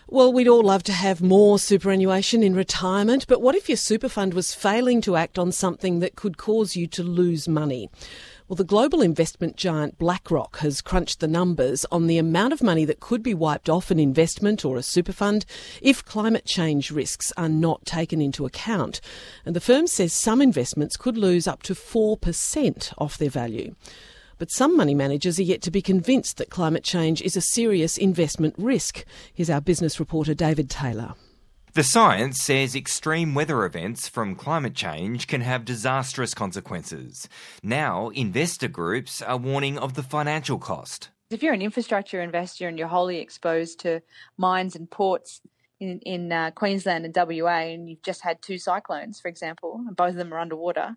Well, we'd all love to have more superannuation in retirement, but what if your super fund was failing to act on something that could cause you to lose money? Well, the global investment giant BlackRock has crunched the numbers on the amount of money that could be wiped off an investment or a super fund if climate change risks are not taken into account. And the firm says some investments could lose up to 4% off their value. But some money managers are yet to be convinced that climate change is a serious investment risk. Here's our business reporter David Taylor. The science says extreme weather events from climate change can have disastrous consequences. Now, investor groups are warning of the financial cost. If you're an infrastructure investor and you're wholly exposed to mines and ports in Queensland and WA, and you've just had two cyclones, for example, and both of them are underwater,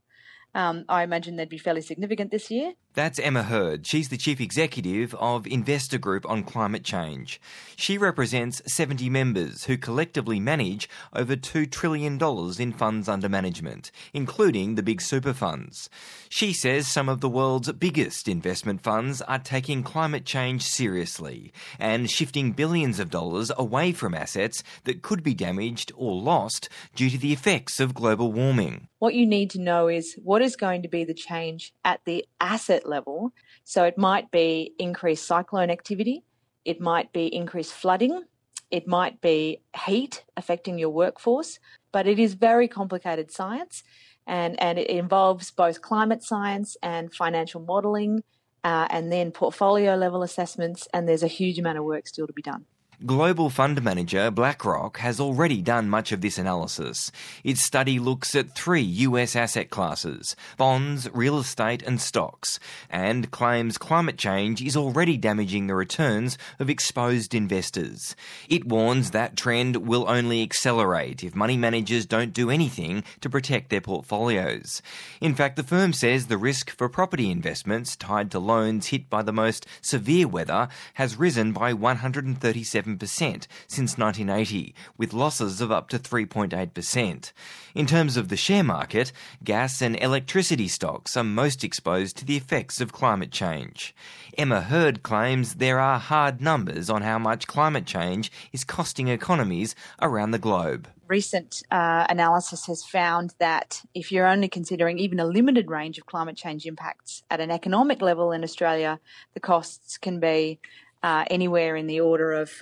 I imagine they'd be fairly significant this year. That's Emma Hurd. She's the Chief Executive of Investor Group on Climate Change. She represents 70 members who collectively manage over $2 trillion in funds under management, including the big super funds. She says some of the world's biggest investment funds are taking climate change seriously and shifting billions of dollars away from assets that could be damaged or lost due to the effects of global warming. What you need to know is what is going to be the change at the asset level. So it might be increased cyclone activity, it might be increased flooding, it might be heat affecting your workforce, but it is very complicated science and it involves both climate science and financial modelling and then portfolio level assessments, and there's a huge amount of work still to be done. Global fund manager BlackRock has already done much of this analysis. Its study looks at 3 US asset classes, bonds, real estate and stocks, and claims climate change is already damaging the returns of exposed investors. It warns that trend will only accelerate if money managers don't do anything to protect their portfolios. In fact, the firm says the risk for property investments tied to loans hit by the most severe weather has risen by 137% since 1980, with losses of up to 3.8%. In terms of the share market, gas and electricity stocks are most exposed to the effects of climate change. Emma Hurd claims there are hard numbers on how much climate change is costing economies around the globe. Recent analysis has found that if you're only considering even a limited range of climate change impacts at an economic level in Australia, the costs can be anywhere in the order of,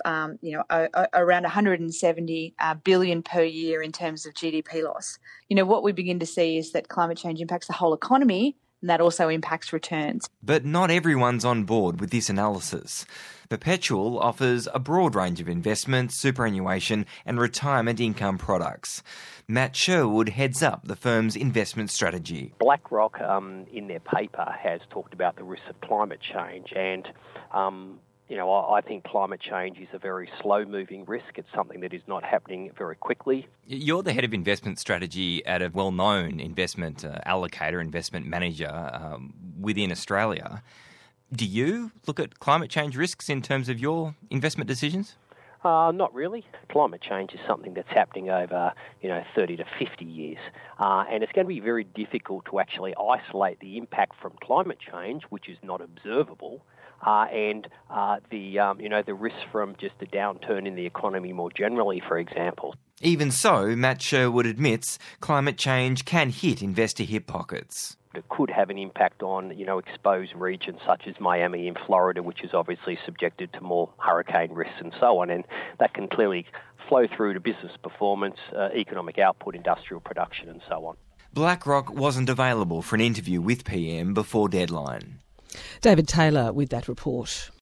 around 170 billion per year in terms of GDP loss. What we begin to see is that climate change impacts the whole economy, and that also impacts returns. But not everyone's on board with this analysis. Perpetual offers a broad range of investments, superannuation and retirement income products. Matt Sherwood heads up the firm's investment strategy. BlackRock, in their paper, has talked about the risks of climate change and I think climate change is a very slow-moving risk. It's something that is not happening very quickly. You're the head of investment strategy at a well-known investment allocator, investment manager within Australia. Do you look at climate change risks in terms of your investment decisions? Not really. Climate change is something that's happening over, 30 to 50 years. And it's going to be very difficult to actually isolate the impact from climate change, which is not observable, and the risk from just a downturn in the economy more generally, for example. Even so, Matt Sherwood admits climate change can hit investor hip pockets. It could have an impact on, exposed regions such as Miami in Florida, which is obviously subjected to more hurricane risks and so on, and that can clearly flow through to business performance, economic output, industrial production and so on. BlackRock wasn't available for an interview with PM before deadline. David Taylor with that report.